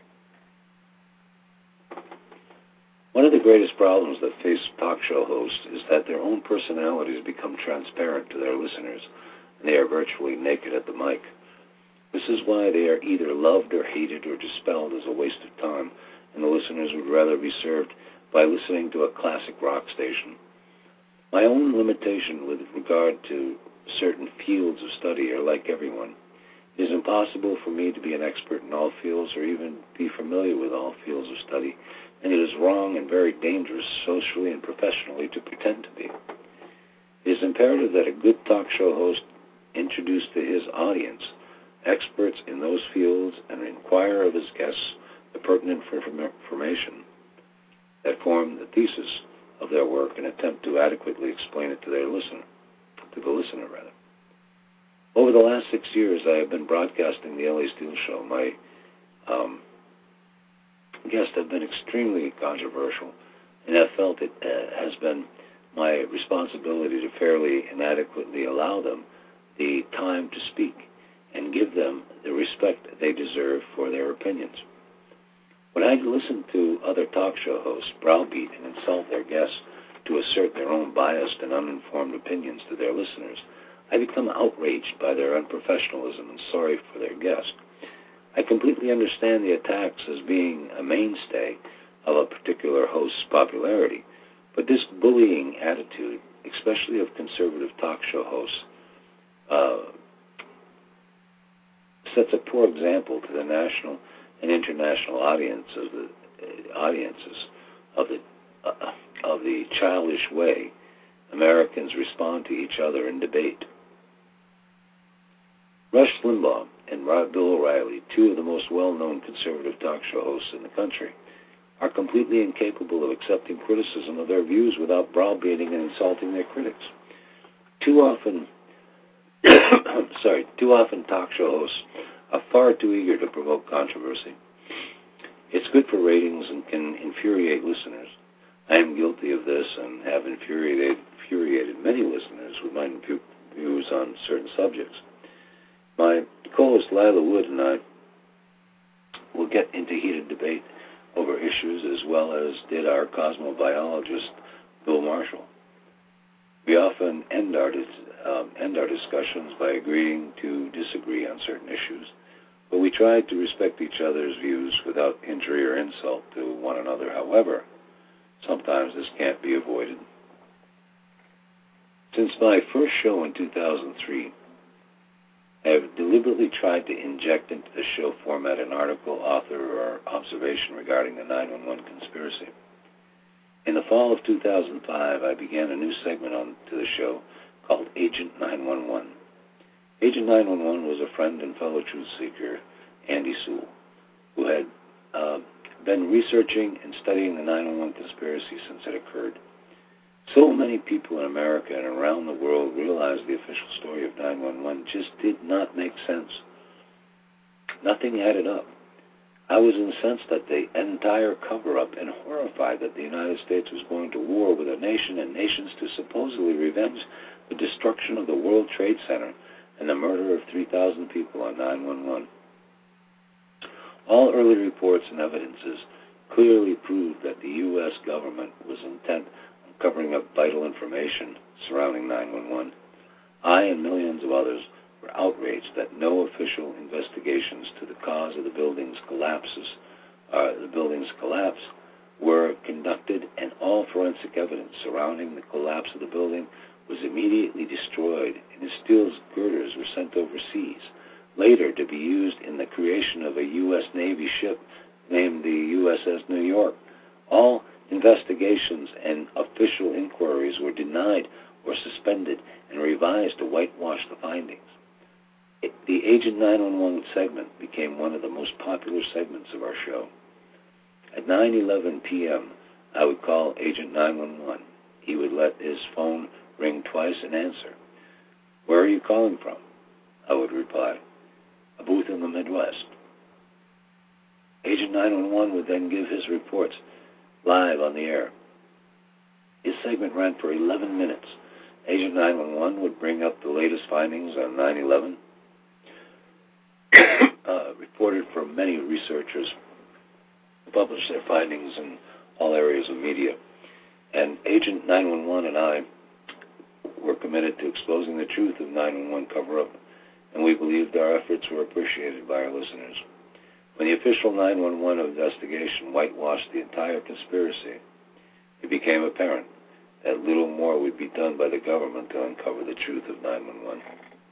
One of the greatest problems that face talk show hosts is that their own personalities become transparent to their listeners, and they are virtually naked at the mic. This is why they are either loved or hated or dispelled as a waste of time, and the listeners would rather be served by listening to a classic rock station. My own limitation with regard to certain fields of study are like everyone. It is impossible for me to be an expert in all fields or even be familiar with all fields of study, and it is wrong and very dangerous socially and professionally to pretend to be. It is imperative that a good talk show host introduce to his audience experts in those fields and inquire of his guests the pertinent information that form the thesis of their work and attempt to adequately explain it to their listener, to the listener rather. Over the last six years, I have been broadcasting the L A Steel Show. My um, guests have been extremely controversial, and I felt it uh, has been my responsibility to fairly and adequately allow them the time to speak and give them the respect they deserve for their opinions. When I listen to other talk show hosts browbeat and insult their guests to assert their own biased and uninformed opinions to their listeners, I become outraged by their unprofessionalism and sorry for their guest. I completely understand the attacks as being a mainstay of a particular host's popularity, but this bullying attitude, especially of conservative talk show hosts, uh, sets a poor example to the national and international audience of the uh, audiences of the uh, of the childish way Americans respond to each other in debate. Rush Limbaugh and Bill O'Reilly, two of the most well-known conservative talk show hosts in the country, are completely incapable of accepting criticism of their views without browbeating and insulting their critics. Too often, sorry, too often talk show hosts are far too eager to provoke controversy. It's good for ratings and can infuriate listeners. I am guilty of this and have infuriated, infuriated many listeners with my views on certain subjects. My co-host Lila Wood and I will get into heated debate over issues as well as did our cosmobiologist Bill Marshall. We often end our, um, end our discussions by agreeing to disagree on certain issues, but we try to respect each other's views without injury or insult to one another. However, sometimes this can't be avoided. Since my first show in two thousand three, I have deliberately tried to inject into the show format an article, author, or observation regarding the nine one one conspiracy. In the fall of two thousand five, I began a new segment on to the show called Agent nine one one. Agent nine one one was a friend and fellow truth seeker, Andy Sewell, who had uh, been researching and studying the nine one one conspiracy since it occurred. So many people in America and around the world realized the official story of nine one one just did not make sense. Nothing added up. I was incensed at the entire cover-up and horrified that the United States was going to war with a nation and nations to supposedly revenge the destruction of the World Trade Center and the murder of three thousand people on nine one one. All early reports and evidences clearly proved that the U S government was intent on covering up vital information surrounding nine one one. I and millions of others were outraged that no official investigations to the cause of the building's collapses, uh, the building's collapse, were conducted, and all forensic evidence surrounding the collapse of the building was immediately destroyed, and the steel girders were sent overseas, later to be used in the creation of a U S Navy ship named the U S S New York. All investigations and official inquiries were denied or suspended and revised to whitewash the findings. The Agent nine one one segment became one of the most popular segments of our show. At nine eleven p.m., I would call Agent nine one one. He would let his phone ring twice and answer. "Where are you calling from?" I would reply, "A booth in the Midwest." Agent nine one one would then give his reports live on the air. His segment ran for eleven minutes. Agent nine one one would bring up the latest findings on nine eleven, uh, reported from many researchers who published their findings in all areas of media. And Agent nine one one and I were committed to exposing the truth of nine one one cover-up, and we believed our efforts were appreciated by our listeners. When the official nine one one investigation whitewashed the entire conspiracy, it became apparent that little more would be done by the government to uncover the truth of nine one one.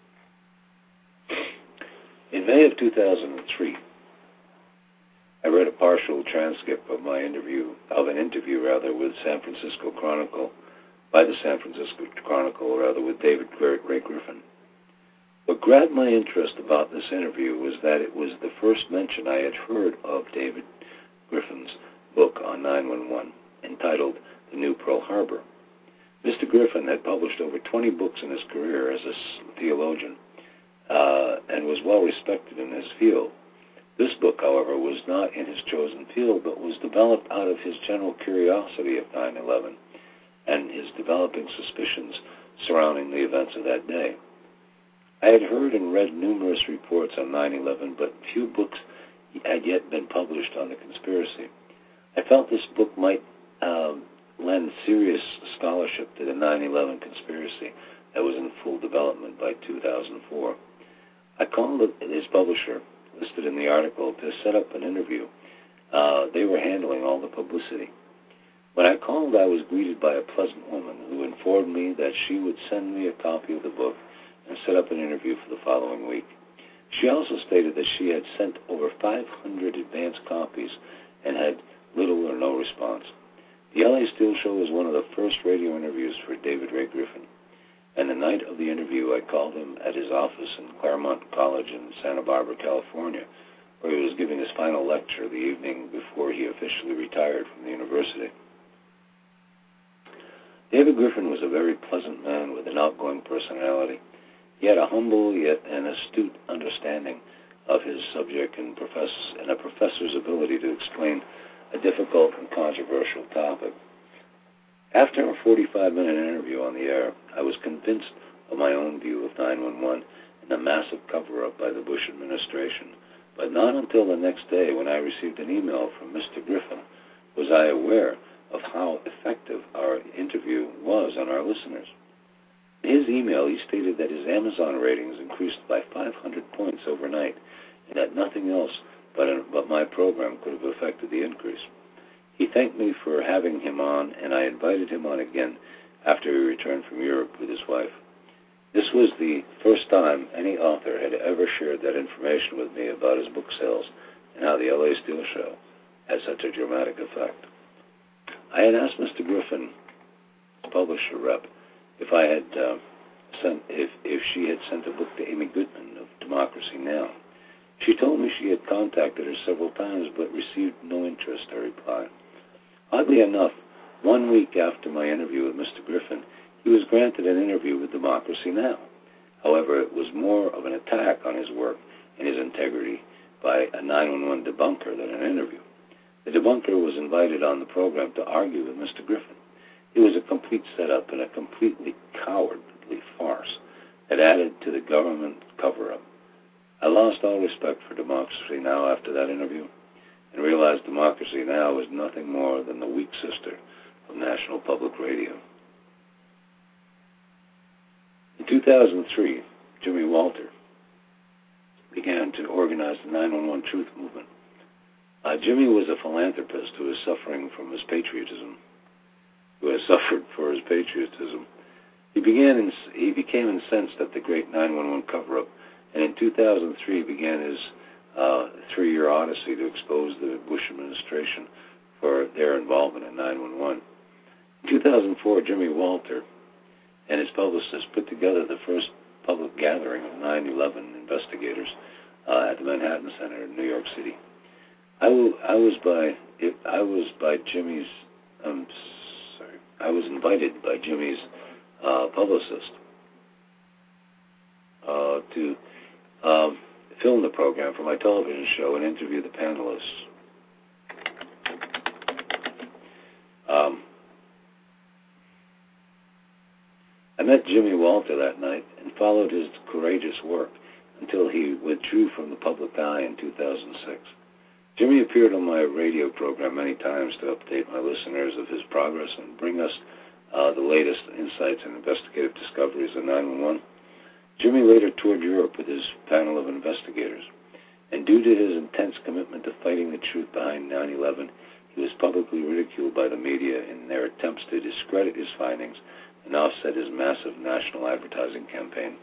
In May of two thousand three, I read a partial transcript of my interview, of an interview rather, with San Francisco Chronicle, by the San Francisco Chronicle, rather, with David Ray Griffin. What grabbed my interest about this interview was that it was the first mention I had heard of David Griffin's book on nine one one, entitled The New Pearl Harbor. Mister Griffin had published over twenty books in his career as a theologian, uh, and was well respected in his field. This book, however, was not in his chosen field, but was developed out of his general curiosity of nine eleven and his developing suspicions surrounding the events of that day. I had heard and read numerous reports on nine eleven, but few books had yet been published on the conspiracy. I felt this book might um, lend serious scholarship to the nine eleven conspiracy that was in full development by two thousand four. I called his publisher, listed in the article, to set up an interview. Uh, they were handling all the publicity. When I called, I was greeted by a pleasant woman who informed me that she would send me a copy of the book and set up an interview for the following week. She also stated that she had sent over five hundred advance copies and had little or no response. The L A Steel Show was one of the first radio interviews for David Ray Griffin, and the night of the interview I called him at his office in Claremont College in Santa Barbara, California, where he was giving his final lecture the evening before he officially retired from the university. David Griffin was a very pleasant man with an outgoing personality. He had a humble yet an astute understanding of his subject and, profess- and a professor's ability to explain a difficult and controversial topic. After a forty-five minute interview on the air, I was convinced of my own view of nine one one and the massive cover-up by the Bush administration, but not until the next day, when I received an email from Mister Griffin, was I aware of how effective our interview was on our listeners. In his email, he stated that his Amazon ratings increased by five hundred points overnight, and that nothing else but, a, but my program could have affected the increase. He thanked me for having him on, and I invited him on again after he returned from Europe with his wife. This was the first time any author had ever shared that information with me about his book sales and how the L A Steel Show had such a dramatic effect. I had asked Mister Griffin, publisher rep, if I had uh, sent, if if she had sent a book to Amy Goodman of Democracy Now! She told me she had contacted her several times but received no interest, I replied. Oddly enough, one week after my interview with Mister Griffin, he was granted an interview with Democracy Now! However, it was more of an attack on his work and his integrity by a nine one one debunker than an interview. The debunker was invited on the program to argue with Mister Griffin. It was a complete setup and a completely cowardly farce that added to the government cover-up. I lost all respect for Democracy Now! After that interview and realized Democracy Now! Was nothing more than the weak sister of National Public Radio. In two thousand three, Jimmy Walter began to organize the nine one one Truth Movement. Uh, Jimmy was a philanthropist who was suffering from his patriotism, who has suffered for his patriotism. He began. In, he became incensed at the great nine one one cover-up, and in two thousand three began his uh, three-year odyssey to expose the Bush administration for their involvement in nine one one. In two thousand four, Jimmy Walter and his publicist put together the first public gathering of nine eleven investigators uh, at the Manhattan Center in New York City. I, w- I was by it, I was by Jimmy's. Um, sorry, I was invited by Jimmy's uh, publicist uh, to um, film the program for my television show and interview the panelists. Um, I met Jimmy Walter that night and followed his courageous work until he withdrew from the public eye in two thousand six. Jimmy appeared on my radio program many times to update my listeners of his progress and bring us uh, the latest insights and investigative discoveries of nine one one. Jimmy later toured Europe with his panel of investigators, and due to his intense commitment to fighting the truth behind nine eleven, he was publicly ridiculed by the media in their attempts to discredit his findings and offset his massive national advertising campaign.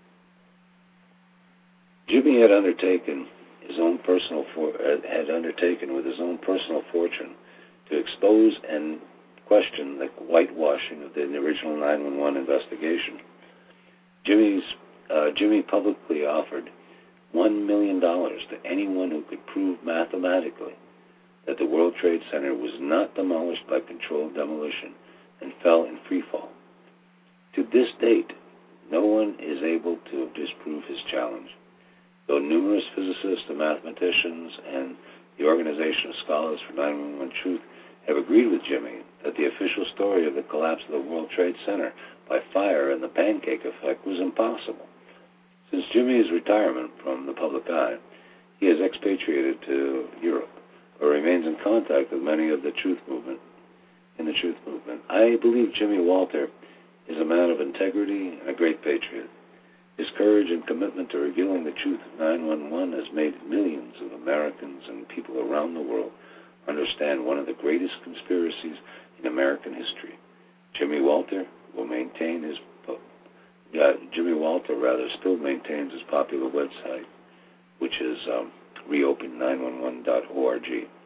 Jimmy had undertaken his own personal for, had undertaken with his own personal fortune to expose and question the whitewashing of the original nine one one investigation. Jimmy's uh, Jimmy publicly offered one million dollars to anyone who could prove mathematically that the World Trade Center was not demolished by controlled demolition and fell in free fall. To this date, no one is able to disprove his challenge, though numerous physicists and mathematicians and the Organization of Scholars for nine one one Truth have agreed with Jimmy that the official story of the collapse of the World Trade Center by fire and the pancake effect was impossible. Since Jimmy's retirement from the public eye, he has expatriated to Europe, or remains in contact with many of the Truth Movement. In the Truth Movement, I believe Jimmy Walter is a man of integrity and a great patriot. His courage and commitment to revealing the truth of nine one one has made millions of Americans and people around the world understand one of the greatest conspiracies in American history. Jimmy Walter will maintain his uh, Jimmy Walter rather still maintains his popular website, which is um, reopen nine one one dot org.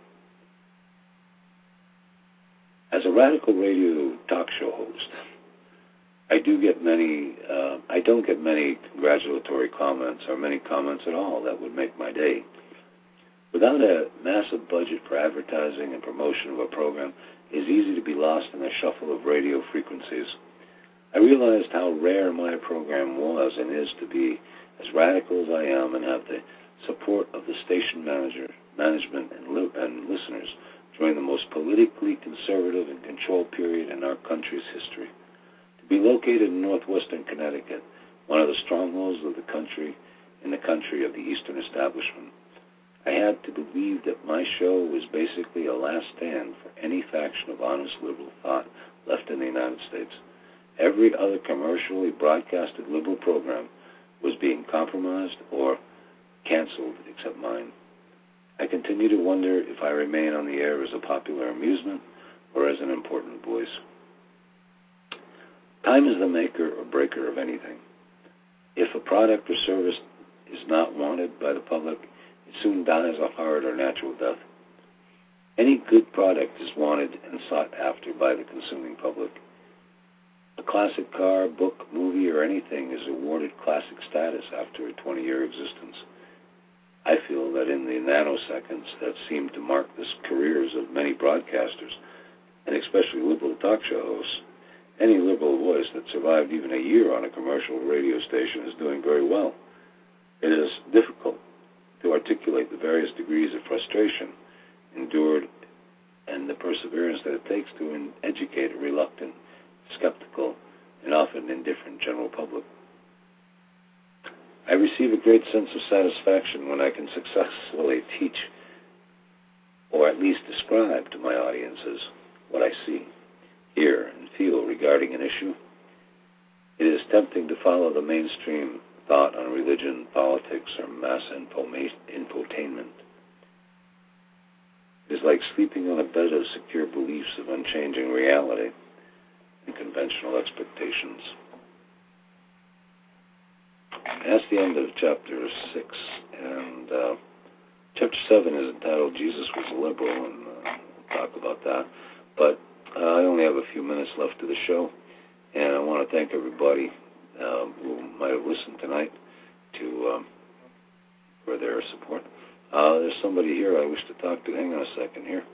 As a radical radio talk show host, I do get many. Uh, I don't get many congratulatory comments or many comments at all that would make my day. Without a massive budget for advertising and promotion of a program, it is easy to be lost in the shuffle of radio frequencies. I realized how rare my program was and is to be as radical as I am and have the support of the station manager, management, and, li- and listeners during the most politically conservative and controlled period in our country's history. To be located in northwestern Connecticut, one of the strongholds of the country, in the country of the Eastern Establishment, I had to believe that my show was basically a last stand for any faction of honest liberal thought left in the United States. Every other commercially broadcasted liberal program was being compromised or canceled except mine. I continue to wonder if I remain on the air as a popular amusement or as an important voice. Time is the maker or breaker of anything. If a product or service is not wanted by the public, it soon dies a hard or natural death. Any good product is wanted and sought after by the consuming public. A classic car, book, movie, or anything is awarded classic status after a twenty-year existence. I feel that in the nanoseconds that seem to mark the careers of many broadcasters, and especially liberal talk show hosts, any liberal voice that survived even a year on a commercial radio station is doing very well. It is difficult to articulate the various degrees of frustration endured and the perseverance that it takes to educate a reluctant, skeptical, and often indifferent general public. I receive a great sense of satisfaction when I can successfully teach, or at least describe to my audiences, what I see, hear, and feel regarding an issue. It is tempting to follow the mainstream thought on religion, politics, or mass infotainment. It is like sleeping on a bed of secure beliefs of unchanging reality and conventional expectations. That's the end of chapter six, and uh, chapter seven is entitled "Jesus Was a Liberal," and uh, we'll talk about that. But uh, I only have a few minutes left of the show, and I want to thank everybody um, who might have listened tonight to um, for their support. Uh, there's somebody here I wish to talk to. Hang on a second here.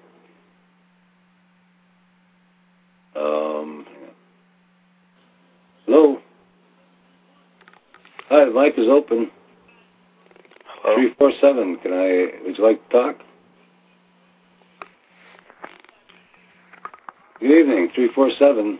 Um, hang on. Hello. Hi, the mic is open. Hello? three four seven, can I, would you like to talk? Good evening, three four seven.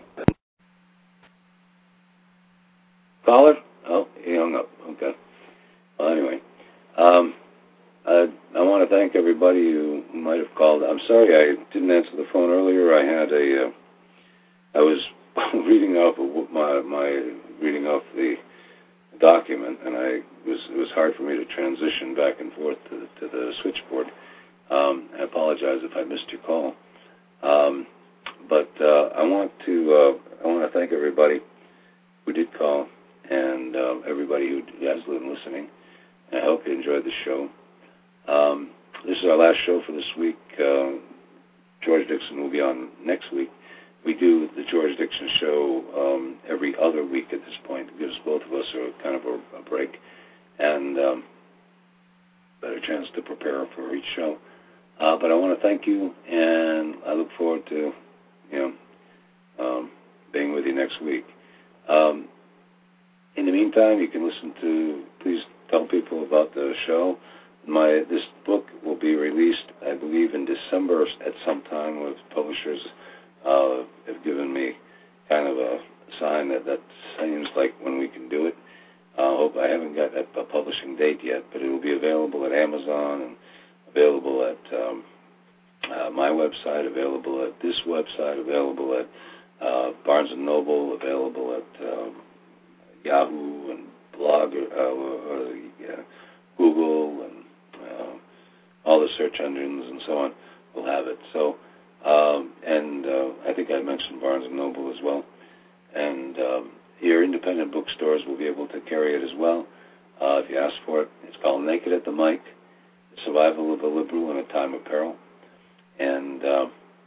Caller? Oh, he hung up, okay. Well, anyway, um, I, I want to thank everybody who might have called. I'm sorry I didn't answer the phone earlier. I had a, uh, I was reading off of my, my, reading off the document, and I was it was hard for me to transition back and forth to, to the switchboard. Um, I apologize if I missed your call, um, but uh, I want to uh, I want to thank everybody who did call and uh, everybody who has been listening. I hope you enjoyed the show. Um, this is our last show for this week. Uh, George Dixon will be on next week. We do the George Dixon show um, every other week at this point. It gives both of us a kind of a, a break and um, better chance to prepare for each show. Uh, but I want to thank you, and I look forward to, you know, um, being with you next week. Um, in the meantime, you can listen to. Please tell people about the show. My this book will be released, I believe, in December at some time. With publishers uh, have given me kind of a sign that that seems like when we can do it. I uh, hope I haven't got a publishing date yet, but it will be available at Amazon and available at um, uh, my website, available at this website, available at uh, Barnes and Noble, available at um, Yahoo and Blog, uh, uh, yeah, Google, and uh, all the search engines and so on will have it. So, um, and uh, I think I mentioned Barnes and Noble as well. And um, your independent bookstores will be able to carry it as well uh, if you ask for it. It's called Naked at the Mic, The Survival of a Liberal in a Time of Peril. And uh,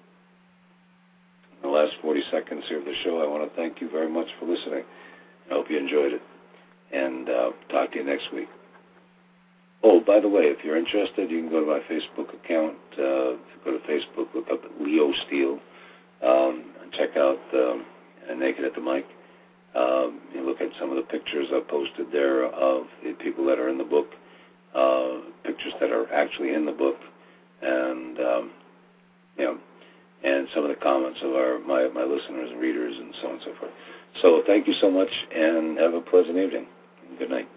in the last forty seconds here of the show, I want to thank you very much for listening. I hope you enjoyed it. And uh, talk to you next week. Oh, by the way, if you're interested, you can go to my Facebook account. Uh, go to Facebook, look up Leo Steele, um, and check out um, Naked at the Mic. Um, you look at some of the pictures I've posted there of the people that are in the book, uh, pictures that are actually in the book, and um, you know, and some of the comments of our my, my listeners and readers and so on and so forth. So thank you so much, and have a pleasant evening. Good night.